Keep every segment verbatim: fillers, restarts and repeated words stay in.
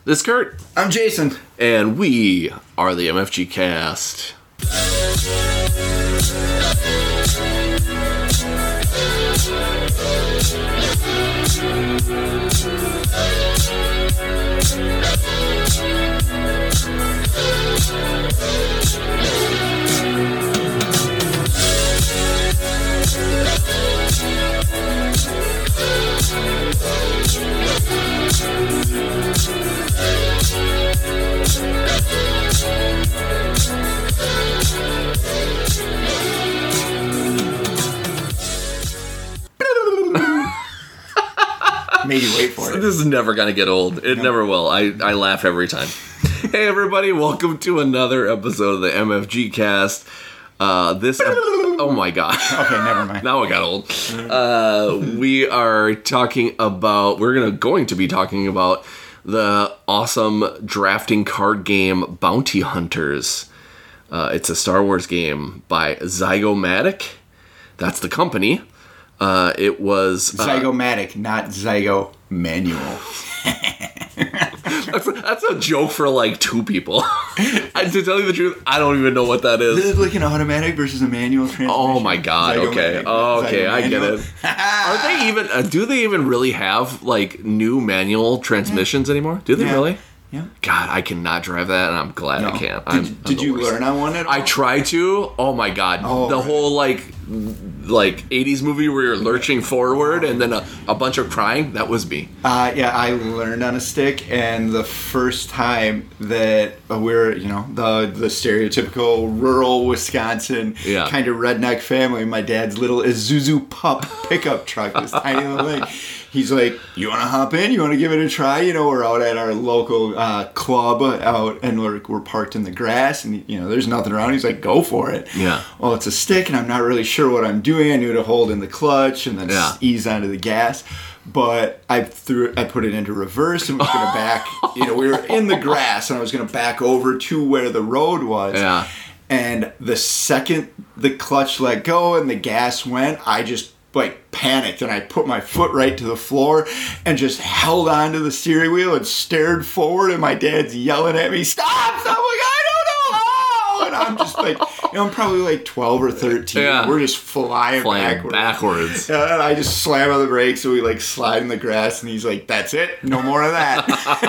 This is Kurt. I'm Jason. And we are the M F G Cast. Made you wait for it. This is never going to get old. It no. never will. I, I laugh every time. Hey, everybody. Welcome to another episode of the M F G Cast. Uh, this... Ep- oh, my God. Okay, never mind. Now it got old. Uh, we are talking about... We're gonna going to be talking about the awesome drafting card game Bounty Hunters. Uh, it's a Star Wars game by Zygomatic. That's the company. Uh, it was... Uh, Zygomatic, not Zygo Manual. that's, a, that's a joke for like two people. I, to tell you the truth, I don't even know what that is. This is like an automatic versus a manual transmission. Oh my God, okay. Oh, okay, I get it. Are they even... Uh, do they even really have like new manual transmissions yeah. anymore? Do they yeah. really? Yeah. God, I cannot drive that, and I'm glad no. I can't. Did, I'm, I'm did you worst. learn on one at all? I tried to. Oh my God. Oh, the right. whole like like eighties movie where you're lurching forward and then a, a bunch of crying, that was me. Uh, yeah, I learned on a stick, and the first time that we're, you know, the the stereotypical rural Wisconsin yeah. kind of redneck family, my dad's little Isuzu Pup pickup truck, this tiny little thing. He's like, you want to hop in? You want to give it a try? You know, we're out at our local uh, club out, and we're, we're parked in the grass, and, you know, there's nothing around. He's like, go for it. Yeah. Well, it's a stick, and I'm not really sure what I'm doing. I knew to hold in the clutch and then yeah. ease onto the gas. But I threw, I put it into reverse and was going to back, you know, we were in the grass, and I was going to back over to where the road was. Yeah. And the second the clutch let go and the gas went, I just like panicked, and I put my foot right to the floor and just held onto the steering wheel and stared forward, and my dad's yelling at me, stop, stop, like, I don't know how, and I'm just like, you know, I'm probably like twelve or thirteen, yeah. we're just flying, flying backwards, backwards. Yeah, and I just slam on the brakes, and we like slide in the grass, and he's like, that's it, no more of that.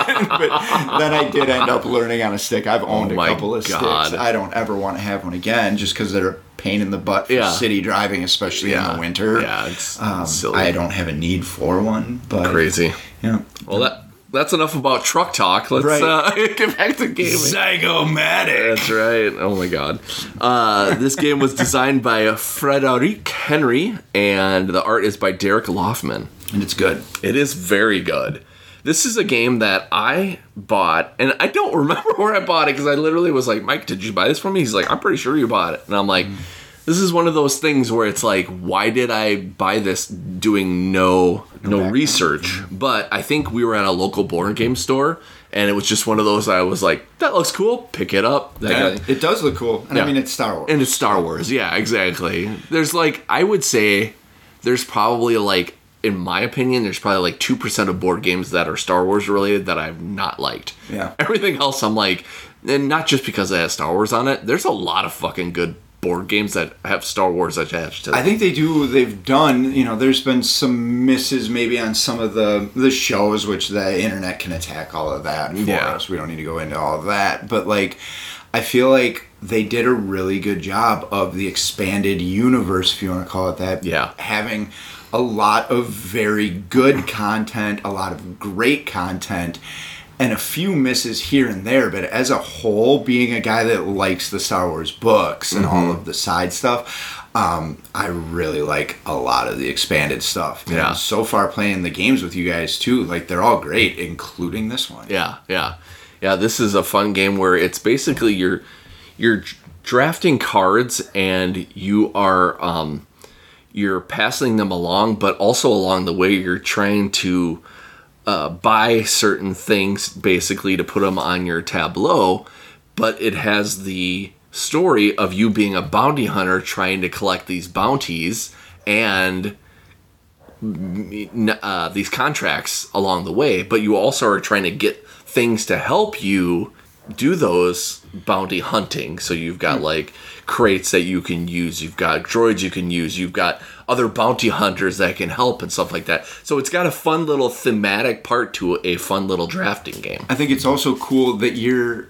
But then I did end up learning on a stick. I've owned oh a couple of God. sticks. I don't ever want to have one again, just because they're pain in the butt for yeah. city driving, especially yeah. in the winter. Yeah, it's um, silly. I don't have a need for one, but crazy. Yeah. Well, that that's enough about truck talk. Let's right. uh, get back to gaming. Zygomatic. That's right. Oh my God. Uh, this game was designed by Frederick Henry, and the art is by Derek Loffman. And it's good. It is very good. This is a game that I bought, and I don't remember where I bought it, because I literally was like, Mike, did you buy this for me? He's like, I'm pretty sure you bought it. And I'm like, mm. this is one of those things where it's like, why did I buy this doing no no, no research? But I think we were at a local board game store, and it was just one of those I was like, that looks cool, pick it up. That yeah, it does look cool. And yeah. I mean, it's Star Wars. And it's Star Wars, yeah, exactly. There's like, I would say there's probably like, in my opinion, there's probably like two percent of board games that are Star Wars related that I've not liked. Yeah. Everything else I'm like, and not just because it has Star Wars on it, there's a lot of fucking good board games that have Star Wars attached to them. I think they do, they've done, you know, there's been some misses maybe on some of the, the shows, which the internet can attack all of that for yeah. us. We don't need to go into all of that. But like, I feel like they did a really good job of the expanded universe, if you want to call it that. Yeah. Having a lot of very good content, a lot of great content, and a few misses here and there. But as a whole, being a guy that likes the Star Wars books and mm-hmm. all of the side stuff, um, I really like a lot of the expanded stuff. Yeah. And so far, playing the games with you guys too, like they're all great, including this one. Yeah, yeah, yeah. This is a fun game where it's basically you're you're drafting cards, and you are um, you're passing them along, but also along the way you're trying to uh, buy certain things basically to put them on your tableau, but it has the story of you being a bounty hunter trying to collect these bounties and uh, these contracts along the way, but you also are trying to get things to help you do those bounty hunting. So you've got like crates that you can use, you've got droids you can use, you've got other bounty hunters that can help and stuff like that. So it's got a fun little thematic part to a fun little drafting game. I think it's also cool that you're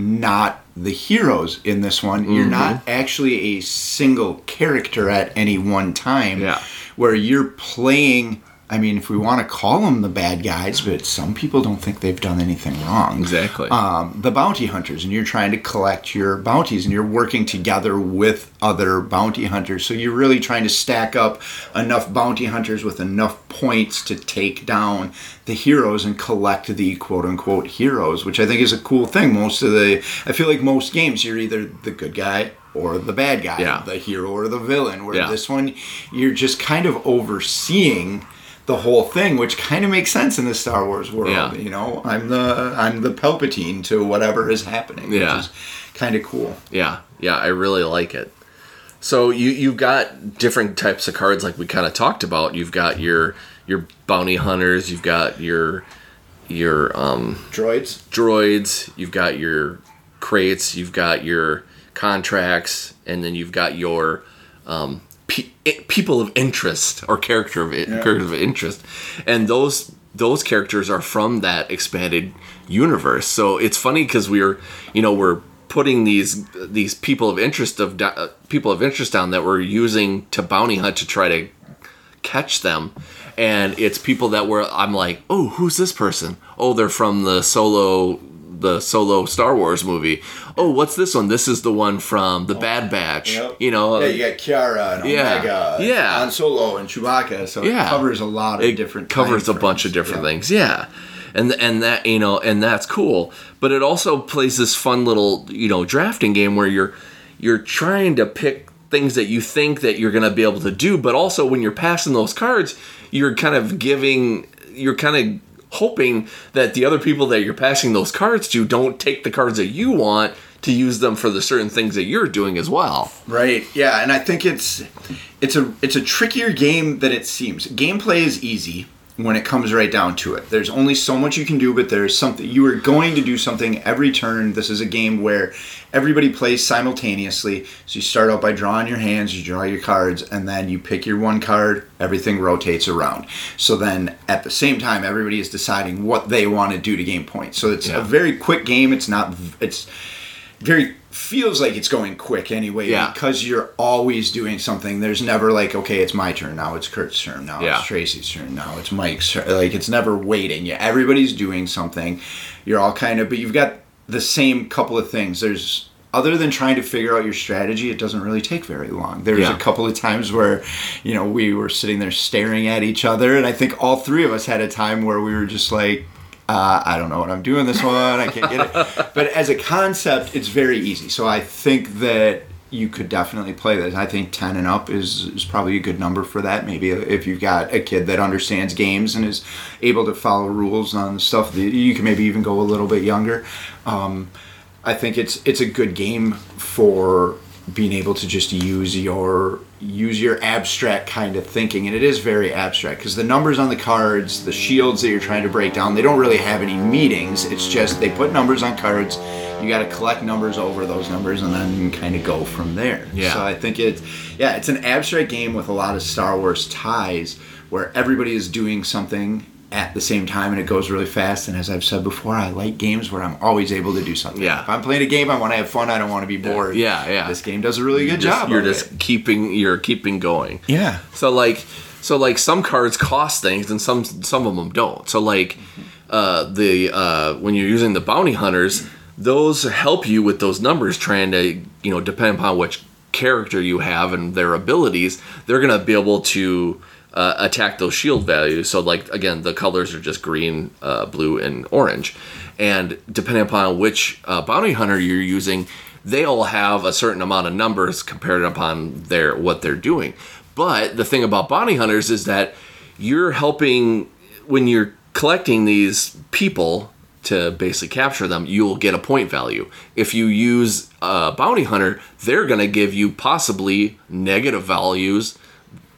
not the heroes in this one. Mm-hmm. You're not actually a single character at any one time. Yeah. Where you're playing, I mean, if we want to call them the bad guys, but some people don't think they've done anything wrong. Exactly. Um, the bounty hunters, and you're trying to collect your bounties, and you're working together with other bounty hunters. So you're really trying to stack up enough bounty hunters with enough points to take down the heroes and collect the quote-unquote heroes, which I think is a cool thing. Most of the, I feel like most games, you're either the good guy or the bad guy, yeah. the hero or the villain, where yeah. this one, you're just kind of overseeing the whole thing, which kind of makes sense in the Star Wars world. Yeah. You know, I'm the I'm the Palpatine to whatever is happening, yeah. which is kind of cool. Yeah, yeah, I really like it. So you you've got different types of cards, like we kind of talked about. You've got your your bounty hunters, you've got your your um, droids, droids, you've got your crates, you've got your contracts, and then you've got your um, people of interest or character of it, yeah. character of interest, and those those characters are from that expanded universe. So it's funny because we're you know we're putting these these people of interest of uh, people of interest down that we're using to bounty hunt to try to catch them, and it's people that were I'm like, oh, who's this person? Oh, they're from the solo the solo Star Wars movie. Oh, what's this one? This is the one from the Bad Batch. Yep. You know, yeah, you got Kiara and yeah, Omega, yeah, Han Solo and Chewbacca. So yeah. it covers a lot of it different. Covers a frames. bunch of different yeah. things. Yeah, and and that you know, and that's cool. But it also plays this fun little you know drafting game where you're you're trying to pick things that you think that you're going to be able to do, but also when you're passing those cards, you're kind of giving, you're kind of hoping that the other people that you're passing those cards to don't take the cards that you want to use them for the certain things that you're doing as well. Right. Yeah, and I think it's it's a it's a trickier game than it seems. Gameplay is easy when it comes right down to it. There's only so much you can do, but there's something you are going to do something every turn. This is a game where everybody plays simultaneously. So you start out by drawing your hands, you draw your cards, and then you pick your one card, everything rotates around. So then at the same time, everybody is deciding what they want to do to gain points. So it's yeah. a very quick game. It's not, it's very, feels like it's going quick anyway yeah. because you're always doing something. There's never like, okay, it's my turn, now it's Kurt's turn, now yeah. it's Tracy's turn, now it's Mike's turn. Like, it's never waiting. Yeah, everybody's doing something. You're all kind of, but you've got the same couple of things. There's, other than trying to figure out your strategy, it doesn't really take very long. There's yeah. a couple of times where, you know, we were sitting there staring at each other, and I think all three of us had a time where we were just like, Uh, I don't know what I'm doing this one. I can't get it. But as a concept, it's very easy. So I think that you could definitely play this. I think ten and up is, is probably a good number for that. Maybe if you've got a kid that understands games and is able to follow rules on stuff, you can maybe even go a little bit younger. Um, I think it's it's a good game for being able to just use your use your abstract kind of thinking, and it is very abstract because the numbers on the cards, the shields that you're trying to break down, they don't really have any meanings. It's just they put numbers on cards. You got to collect numbers over those numbers and then kind of go from there. Yeah. So I think it's yeah, it's an abstract game with a lot of Star Wars ties where everybody is doing something at the same time and it goes really fast. And as I've said before, I like games where I'm always able to do something. Yeah. If I'm playing a game, I want to have fun. I don't want to be bored. Yeah, yeah. This game does a really good you're job. Just, you're of just it. keeping you're keeping going. Yeah. So like so like some cards cost things and some some of them don't. So like uh, the uh, when you're using the bounty hunters, those help you with those numbers, trying to you know depending upon which character you have and their abilities, they're gonna be able to Uh, attack those shield values. So like again, the colors are just green, uh, blue, and orange, and depending upon which uh, bounty hunter you're using, they all have a certain amount of numbers compared upon their what they're doing. But the thing about bounty hunters is that you're helping when you're collecting these people to basically capture them, you'll get a point value. If you use a bounty hunter, they're going to give you possibly negative values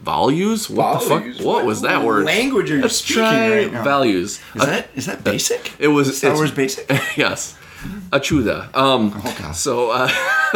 Values? What Values? the fuck? What, what was that word? Language are you Let's speaking try right now? values. Is Uh, that is that basic? It was Star it's- Wars basic. yes. Achuda. Um, Oh, God. so, uh,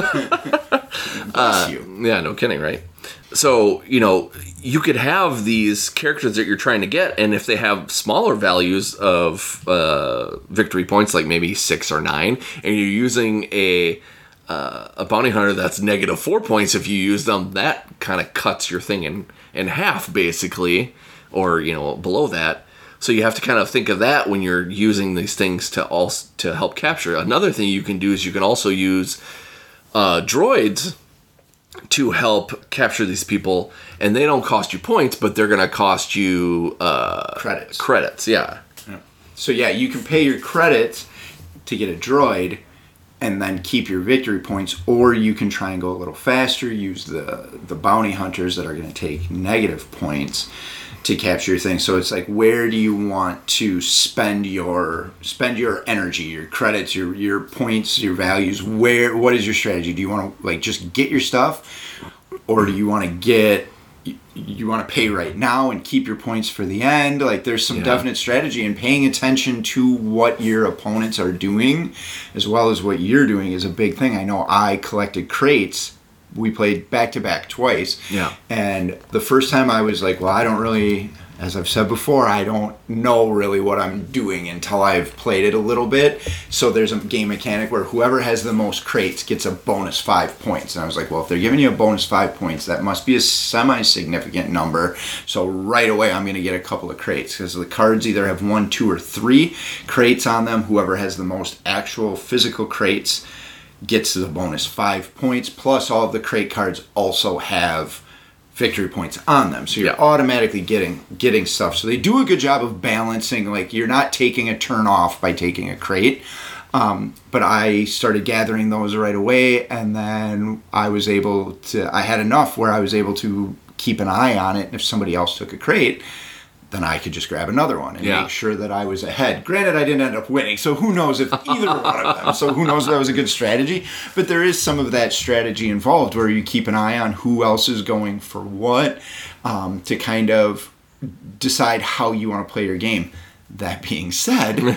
Bless you. yeah, no kidding, right? So, you know, you could have these characters that you're trying to get, and if they have smaller values of uh, victory points, like maybe six or nine, and you're using a uh, a bounty hunter that's negative four points, if you use them, that kind of cuts your thing in, in half, basically, or, you know, below that. So you have to kind of think of that when you're using these things to also to help capture. Another thing you can do is you can also use uh, droids to help capture these people, and they don't cost you points, but they're going to cost you uh, Credits. Credits, yeah. So yeah, you can pay your credits to get a droid and then keep your victory points, or you can try and go a little faster, use the the bounty hunters that are going to take negative points to capture your thing. So it's like, where do you want to spend your spend your energy, your credits, your your points, your values? Where what is your strategy? Do you want to like just get your stuff, or do you want to get you want to pay right now and keep your points for the end? Like, there's some Yeah. definite strategy, and paying attention to what your opponents are doing as well as what you're doing is a big thing. I know I collected crates. We played back to back twice. Yeah. And the first time I was like, well, I don't really, as I've said before, I don't know really what I'm doing until I've played it a little bit. So there's a game mechanic where whoever has the most crates gets a bonus five points. And I was like, well, if they're giving you a bonus five points, that must be a semi-significant number. So right away, I'm going to get a couple of crates because the cards either have one, two, or three crates on them. Whoever has the most actual physical crates gets the bonus five points, plus all of the crate cards also have victory points on them, so you're Yeah. automatically getting getting stuff. So they do a good job of balancing, like, you're not taking a turn off by taking a crate. Um, but I started gathering those right away, and then I was able to, I had enough where I was able to keep an eye on it, and if somebody else took a crate, then I could just grab another one and Yeah. make sure that I was ahead. Granted, I didn't end up winning, so who knows if either one of them. So who knows if that was a good strategy. But there is some of that strategy involved where you keep an eye on who else is going for what, um, to kind of decide how you want to play your game. That being said,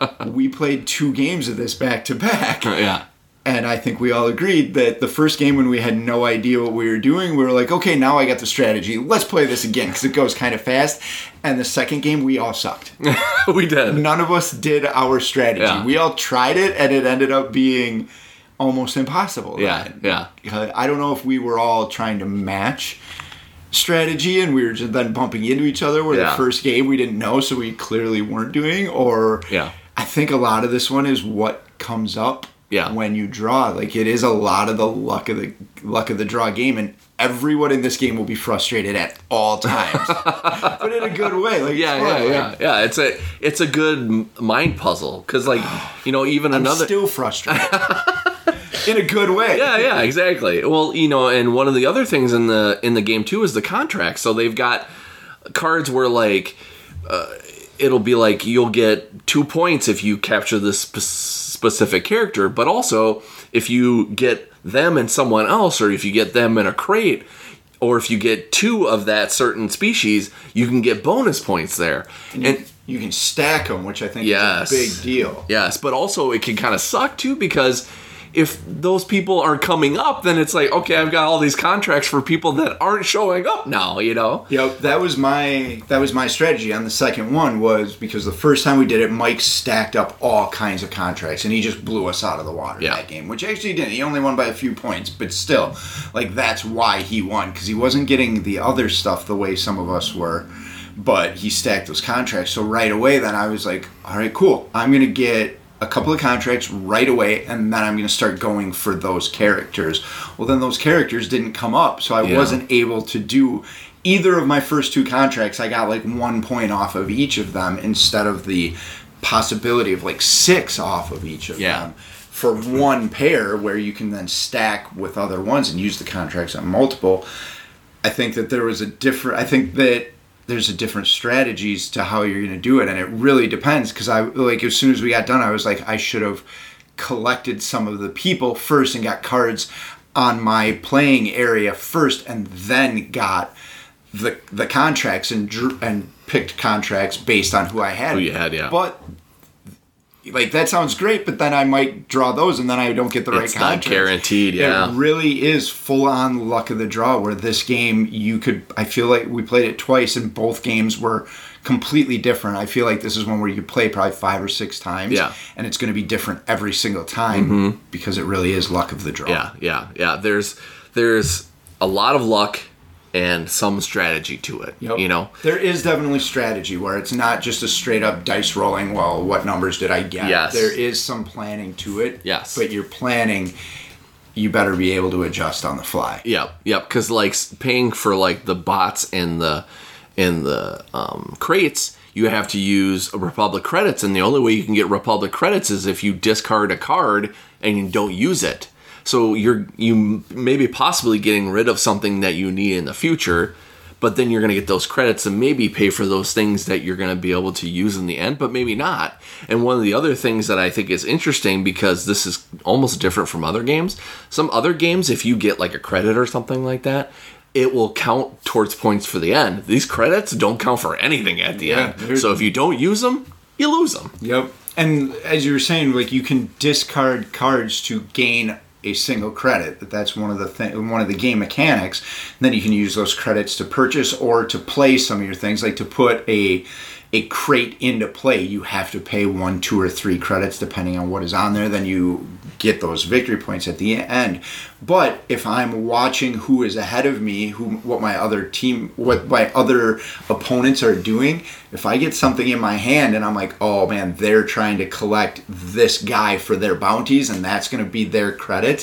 we played two games of this back to back. Yeah. And I think we all agreed that the first game, when we had no idea what we were doing, we were like, okay, now I got the strategy. Let's play this again because it goes kind of fast. And the second game, we all sucked. We did. None of us did our strategy. Yeah. We all tried it, and it ended up being almost impossible. Yeah, then. yeah. Uh, I don't know if we were all trying to match strategy and we were just then bumping into each other where Yeah. the first game we didn't know, so we clearly weren't doing, or Yeah. I think a lot of this one is what comes up Yeah. when you draw. Like, it is a lot of the luck of the luck of the draw game, and everyone in this game will be frustrated at all times, but in a good way. Like, Yeah, it's yeah, fun. yeah, Like, yeah. It's a it's a good m- mind puzzle because, like, you know, even I'm another. still frustrated in a good way. Yeah, yeah, exactly. Well, you know, and one of the other things in the in the game too is the contract. So they've got cards where, like, uh, it'll be like you'll get two points if you capture this spe- specific character, but also if you get them and someone else, or if you get them in a crate, or if you get two of that certain species, you can get bonus points there. And, And you, you can stack them, which I think Yes. is a big deal. yes, but also it can kind of suck too because if those people are coming up, then it's like, okay, I've got all these contracts for people that aren't showing up now, you know? Yep, that was my that was my strategy on the second one, was because the first time we did it, Mike stacked up all kinds of contracts and he just blew us out of the water Yeah. that game, which actually didn't. He only won by a few points, but still, like, that's why he won, because he wasn't getting the other stuff the way some of us were, but he stacked those contracts. So right away then I was like, all right, cool, I'm going to get a couple of contracts right away, and then I'm going to start going for those characters. Well, then those characters didn't come up, so I Yeah. wasn't able to do either of my first two contracts. I got like one point off of each of them instead of the possibility of like six off of each of Yeah. them for one pair, where you can then stack with other ones and use the contracts on multiple. I think that there was a different, I think that there's a different strategies to how you're going to do it, and it really depends, because I, like, as soon as we got done, I was like, I should have collected some of the people first and got cards on my playing area first, and then got the the contracts and drew, and picked contracts based on who I had. Who you had, yeah. But like that sounds great, but then I might draw those and then I don't get the right It's contracts. not guaranteed, yeah. It really is full on luck of the draw. Where this game, you could. I feel like we played it twice, and both games were completely different. I feel like this is one where you could play probably five or six times, yeah. and it's going to be different every single time mm-hmm. because it really is luck of the draw. Yeah, yeah, yeah. There's there's a lot of luck and some strategy to it. Yep. You know, there is definitely strategy where it's not just a straight up dice rolling. Well, what numbers did I get? Yes. There is some planning to it. Yes. But you're planning. You better be able to adjust on the fly. Yep, yep. Because like paying for like the bots and the and the um, crates, you have to use Republic credits, and the only way you can get Republic credits is if you discard a card and you don't use it. So you're you maybe possibly getting rid of something that you need in the future, but then you're going to get those credits and maybe pay for those things that you're going to be able to use in the end, but maybe not. And one of the other things that I think is interesting, because this is almost different from other games, some other games, if you get like a credit or something like that, it will count towards points for the end. These credits don't count for anything at the Yeah, end. So if you don't use them, you lose them. Yep. And as you were saying, like you can discard cards to gain a single credit. That that's one of the th- one of the game mechanics. And then you can use those credits to purchase or to play some of your things, like to put a a crate into play. You have to pay one, two, or three credits depending on what is on there. Then you get those victory points at the end. But if I'm watching who is ahead of me, who what my other team, what my other opponents are doing, if I get something in my hand and I'm like, oh man, they're trying to collect this guy for their bounties and that's going to be their credit,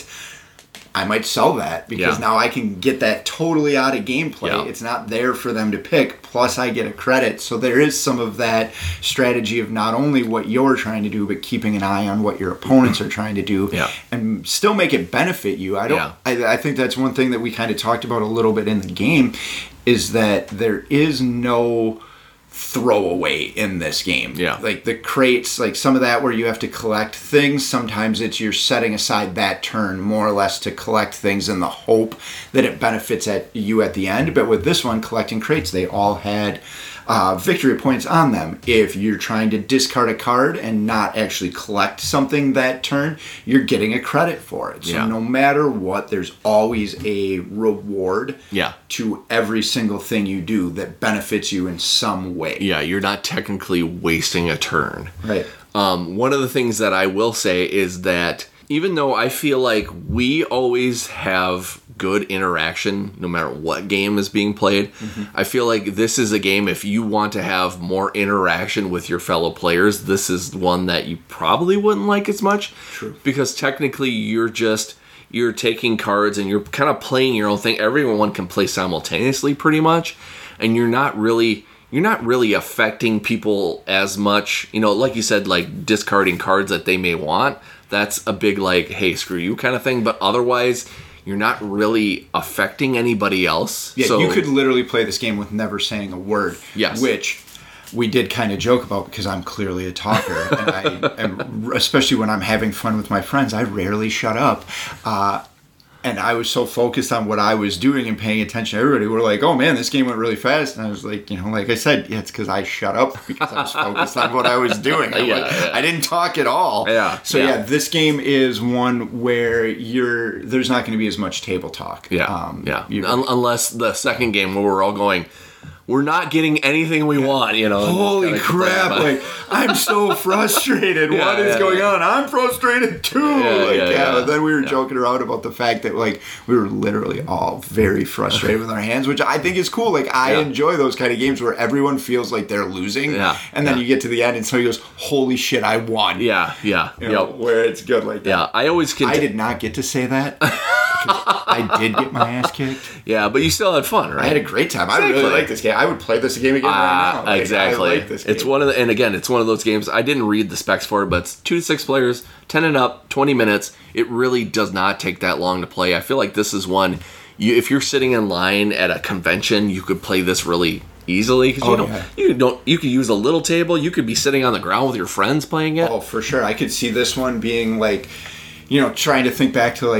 I might sell that because Yeah. now I can get that totally out of gameplay. Yeah. It's not there for them to pick, plus I get a credit. So there is some of that strategy of not only what you're trying to do, but keeping an eye on what your opponents are trying to do Yeah. and still make it benefit you. I don't. Yeah. I, I think that's one thing that we kind of talked about a little bit in the game is that there is no throwaway in this game. Yeah. Like the crates, like some of that where you have to collect things, sometimes it's you're setting aside that turn more or less to collect things in the hope that it benefits at you at the end. But with this one, collecting crates, they all had uh, victory points on them. If you're trying to discard a card and not actually collect something that turn, you're getting a credit for it. So Yeah. no matter what, there's always a reward Yeah. to every single thing you do that benefits you in some way. Yeah, you're not technically wasting a turn. Right. Um, one of the things that I will say is that even though I feel like we always have good interaction no matter what game is being played, mm-hmm. I feel like this is a game, if you want to have more interaction with your fellow players, this is one that you probably wouldn't like as much. True. Because technically you're just, you're taking cards and you're kind of playing your own thing. Everyone can play simultaneously pretty much, and you're not really... You're not really affecting people as much, you know, like you said, like discarding cards that they may want. That's a big, like, hey, screw you kind of thing. But otherwise, you're not really affecting anybody else. Yeah, so, you could literally play this game with never saying a word. Yes. Which we did kind of joke about because I'm clearly a talker. and I am, especially when I'm having fun with my friends, I rarely shut up. Uh, And I was so focused on what I was doing and paying attention to everybody. We're like, oh man, this game went really fast. And I was like, you know, like I said, yeah, it's because I shut up because I was focused on what I was doing. I, Yeah, like, yeah. I didn't talk at all. Yeah, So yeah. yeah. this game is one where you're there's not going to be as much table talk. Yeah, Um, yeah. you- Un- unless the second game where we're all going, we're not getting anything we want, you know. Holy Kinda crap, complain like, I'm so frustrated. Yeah, What is yeah, going yeah. on? I'm frustrated too. Yeah, like, yeah, yeah, yeah. But then we were Yeah. joking around about the fact that, like, we were literally all very frustrated with our hands, which I think is cool. Like, I Yeah. enjoy those kind of games where everyone feels like they're losing. Yeah, And then yeah. you get to the end and somebody goes, holy shit, I won. Yeah, yeah, You know, yep. where it's good like that. Yeah, I always can. I did not get to say that. because I did get my ass kicked. Yeah, but you still had fun, right? I had a great time. I Exactly. really like this game. I would play this game again right now. Uh, Like, exactly. I like this game. It's one of the, and again, it's one of those games. I didn't read the specs for it, but it's two to six players, ten and up, twenty minutes. It really does not take that long to play. I feel like this is one. You, if you're sitting in line at a convention, you could play this really easily because Oh, you don't, yeah. you don't, you could use a little table. You could be sitting on the ground with your friends playing it. Oh, for sure. I could see this one being like, you know, trying to think back to like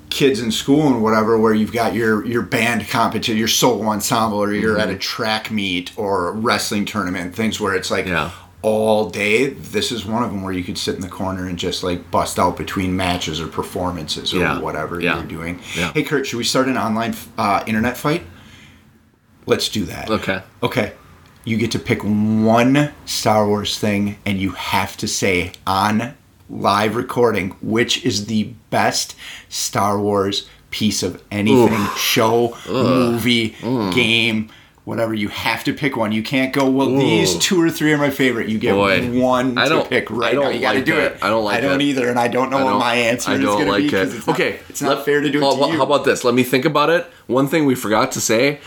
kids in school and whatever, where you've got your your band competition, your solo ensemble, or you're mm-hmm. at a track meet or a wrestling tournament, things where it's like yeah. all day. This is one of them where you could sit in the corner and just like bust out between matches or performances or yeah. whatever yeah. you're doing. Yeah. Hey Kurt, should we start an online uh, internet fight? Let's do that. Okay. Okay. You get to pick one Star Wars thing and you have to say on live recording which is the best Star Wars piece of anything, Oof. show, Ugh. movie, mm. game, whatever. You have to pick one. You can't go, well, Ooh. these two or three are my favorite. You get Boy, one I to pick right I don't now. You got to like do that. it. I don't like I don't that. either, and I don't know I don't, what my answer I is don't going like to be it. because it's not, okay, it's not let, fair to do it well, to well, you. How about this? Let me think about it. One thing we forgot to say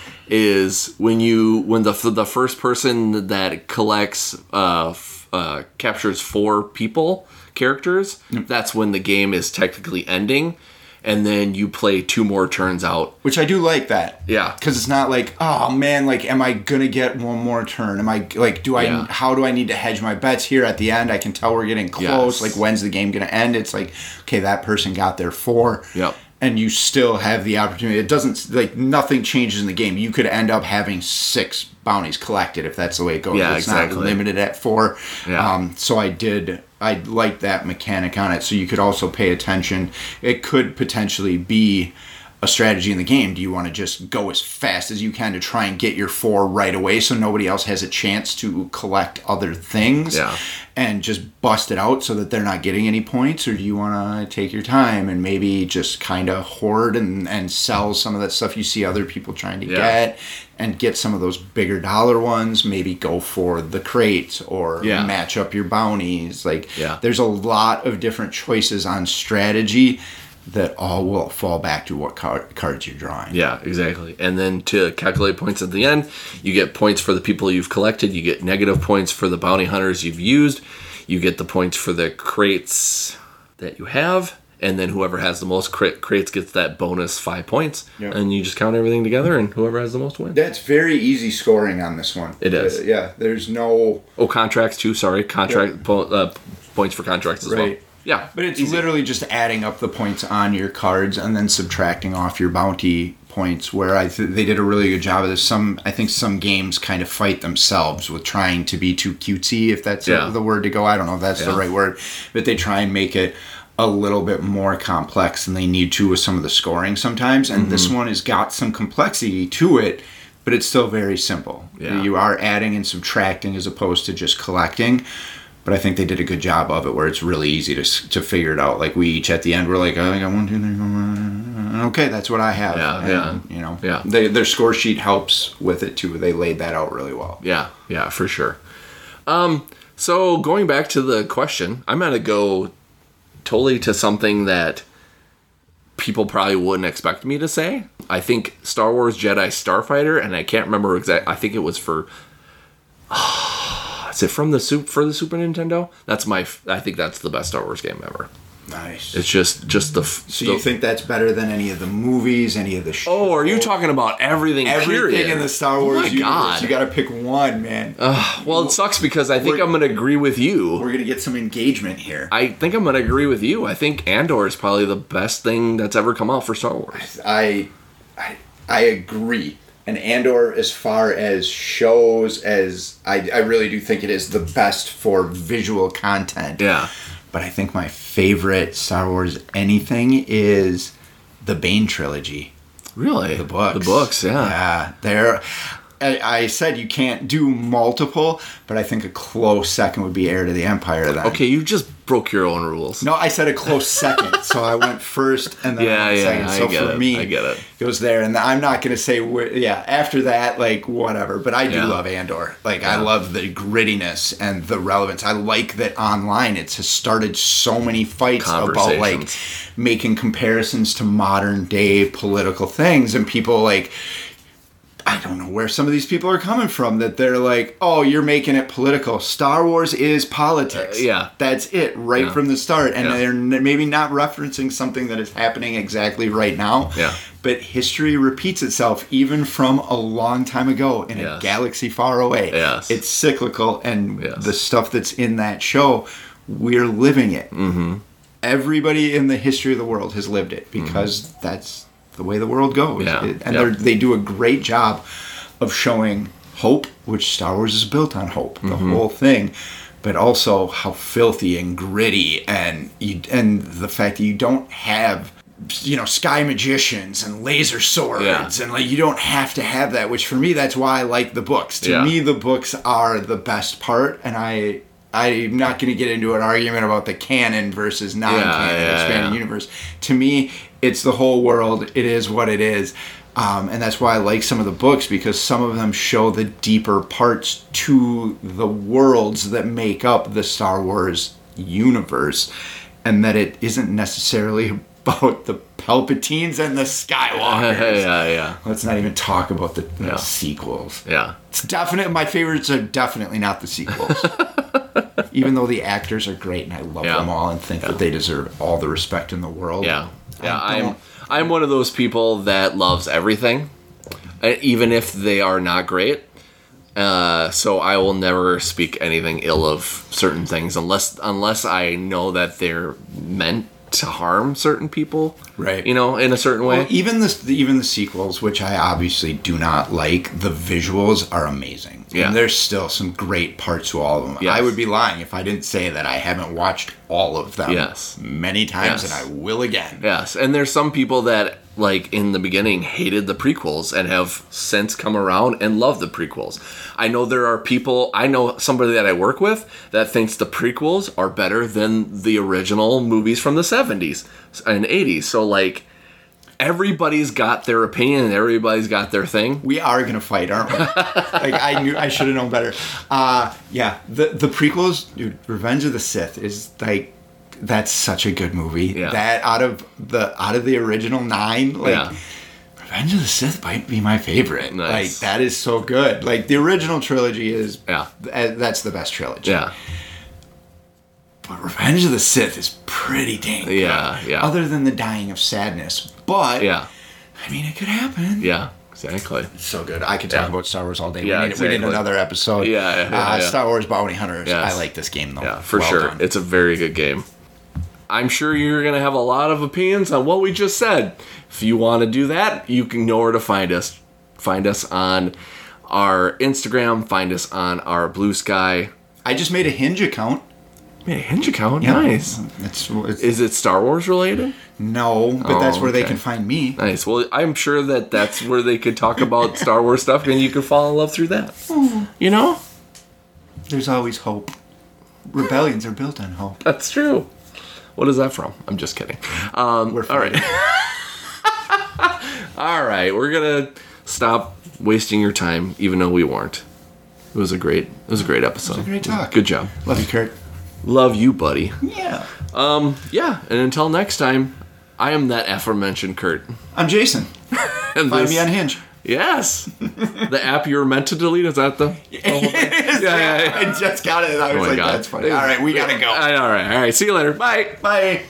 is when you when the the first person that collects uh, uh, captures four people characters, mm. that's when the game is technically ending. And then you play two more turns out. Which I do like that. Yeah. Because it's not like, oh man, like, am I going to get one more turn? Am I, like, do I, yeah. how do I need to hedge my bets here at the end? I can tell we're getting close. Yes. Like, when's the game going to end? It's like, okay, that person got their four. Yep. And you still have the opportunity. It doesn't, like, nothing changes in the game. You could end up having six bounties collected if that's the way it goes. Yeah, it's exactly. not limited at four. Yeah. Um, so I did... I like that mechanic on it, so you could also pay attention. It could potentially be a strategy in the game. Do you want to just go as fast as you can to try and get your four right away so nobody else has a chance to collect other things yeah. and just bust it out so that they're not getting any points? Or do you want to take your time and maybe just kind of hoard and, and sell some of that stuff you see other people trying to yeah. get and get some of those bigger dollar ones? Maybe go for the crate or yeah. match up your bounties. Like yeah. there's a lot of different choices on strategy that all will fall back to what card, cards you're drawing. Yeah, exactly. And then to calculate points at the end, you get points for the people you've collected. You get negative points for the bounty hunters you've used. You get the points for the crates that you have. And then whoever has the most crit- crates gets that bonus five points. Yep. And you just count everything together, and whoever has the most wins. That's very easy scoring on this one. It is. Uh, yeah, there's no... Oh, contracts too, sorry. Contract yep. po- uh, points for contracts as right. well. Yeah. But it's easy. literally just adding up the points on your cards and then subtracting off your bounty points, where I th- they did a really good job of this. Some I think some games kind of fight themselves with trying to be too cutesy, if that's yeah. the word to go. I don't know if that's yeah. the right word. But they try and make it a little bit more complex than they need to with some of the scoring sometimes. And mm-hmm. this one has got some complexity to it, but it's still very simple. Yeah. You are adding and subtracting as opposed to just collecting. But I think they did a good job of it, where it's really easy to to figure it out. Like we each at the end, we're like, oh, I got one, two, three, four. Okay, that's what I have. Yeah, and, yeah, you know, yeah. They, their score sheet helps with it too. They laid that out really well. Yeah, yeah, for sure. Um, so going back to the question, I'm gonna go totally to something that people probably wouldn't expect me to say. I think Star Wars Jedi Starfighter, and I can't remember exact. I think it was for. Is it from the soup for the Super Nintendo? That's my. I think that's the best Star Wars game ever. Nice. It's just just the. So the, you think that's better than any of the movies, any of the shows? Oh, are you talking about everything? Everything period? in the Star Wars oh my universe. God. You got to pick one, man. Uh, well, it sucks because I think we're, I'm going to agree with you. We're going to get some engagement here. I think I'm going to agree with you. I think Andor is probably the best thing that's ever come out for Star Wars. I, I, I agree. And Andor, as far as shows, as I, I really do think it is the best for visual content. Yeah. But I think my favorite Star Wars anything is the Bane trilogy. Really? The books. The books, yeah. Yeah. They're... I said you can't do multiple, but I think a close second would be Heir to the Empire then. Okay, you just broke your own rules. No, I said a close second, so I went first and then yeah, I went yeah, second. I So get for it. me, I get it. It was there, and I'm not going to say, wh- yeah, after that, like, whatever, but I do yeah. love Andor. Like, yeah. I love the grittiness and the relevance. I like that online it's has started so many fights about, like, making comparisons to modern day political things, and people, like, I don't know where some of these people are coming from, that they're like, oh, you're making it political. Star Wars is politics. Uh, yeah. That's it, right yeah. from the start. And yeah. they're maybe not referencing something that is happening exactly right now. Yeah. But history repeats itself even from a long time ago in yes. a galaxy far away. Yes. It's cyclical, and yes. the stuff that's in that show, we're living it. Mm-hmm. everybody in the history of the world has lived it because mm-hmm. that's the way the world goes. Yeah. It, and yep. they do a great job of showing hope, which Star Wars is built on hope, the mm-hmm. whole thing, but also how filthy and gritty and you, and the fact that you don't have, you know, sky magicians and laser swords yeah. and like you don't have to have that, which for me that's why I like the books. To yeah. me the books are the best part, and I I'm not going to get into an argument about the canon versus non-canon yeah, yeah, expanded yeah. universe. To me, it's the whole world. It is what it is. Um, and that's why I like some of the books, because some of them show the deeper parts to the worlds that make up the Star Wars universe, and that it isn't necessarily about the Palpatines and the Skywalkers. yeah, yeah. Let's not even talk about the, the yeah. sequels. Yeah. It's definite. My favorites are definitely not the sequels. Even though the actors are great and I love yeah. them all and think yeah. that they deserve all the respect in the world. Yeah. Yeah, I'm I'm one of those people that loves everything, even if they are not great. Uh, so I will never speak anything ill of certain things unless unless I know that they're meant to harm certain people, right? You know, in a certain way. Well, even the even the sequels, which I obviously do not like, the visuals are amazing. Yeah, and there's still some great parts to all of them. Yes. I would be lying if I didn't say that I haven't watched all of them. Yes, many times, yes. and I will again. Yes, and there's some people that, like, in the beginning hated the prequels and have since come around and love the prequels. I know there are people, I know somebody that I work with that thinks the prequels are better than the original movies from the seventies and eighties. So, like, everybody's got their opinion and everybody's got their thing. We are going to fight, aren't we? Like, I knew, I should have known better. Uh, yeah, the, the prequels, dude, Revenge of the Sith is, like, that's such a good movie. Yeah. That out of the out of the original nine, like yeah. Revenge of the Sith might be my favorite. Nice. Like that is so good. Like the original trilogy is yeah. th- that's the best trilogy. Yeah. But Revenge of the Sith is pretty dang good. Yeah, yeah. Other than the dying of sadness. But yeah. I mean it could happen. Yeah. Exactly. It's so good. I could talk yeah. about Star Wars all day. Yeah, we, need, exactly. we need another episode. Yeah, yeah, yeah, uh, yeah. Star Wars Bounty Hunters. Yes. I like this game though. Yeah, for well sure. Done. It's a very good game. I'm sure you're going to have a lot of opinions on what we just said. If you want to do that, you can know where to find us. Find us on our Instagram. Find us on our Blue Sky. I just made a Hinge account. Made a Hinge account? Yeah. Nice. It's, it's, Is it Star Wars related? No, but Oh, that's where they okay. can find me. Nice. Well, I'm sure that that's where they could talk about Star Wars stuff and you could fall in love through that. You know? There's always hope. Rebellions are built on hope. That's true. What is that from? I'm just kidding. Um, We're all right. All right. We're going to stop wasting your time, even though we weren't. It was a great, it was a great episode. It was a great talk. Good job. Love you, Kurt. Love you, buddy. Yeah. Um, yeah. And until next time, I am that aforementioned Kurt. I'm Jason. And Find this, me on Hinge. Yes. The app you were meant to delete, is that the? It is. Yeah, yeah, yeah. I just got it and I was Oh my like, God. that's funny. All right, we gotta go. All right, all right. All right. See you later. Bye. Bye.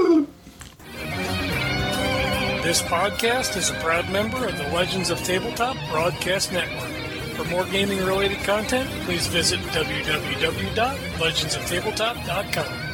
This podcast is a proud member of the Legends of Tabletop Broadcast Network. For more gaming-related content, please visit w w w dot legends of tabletop dot com.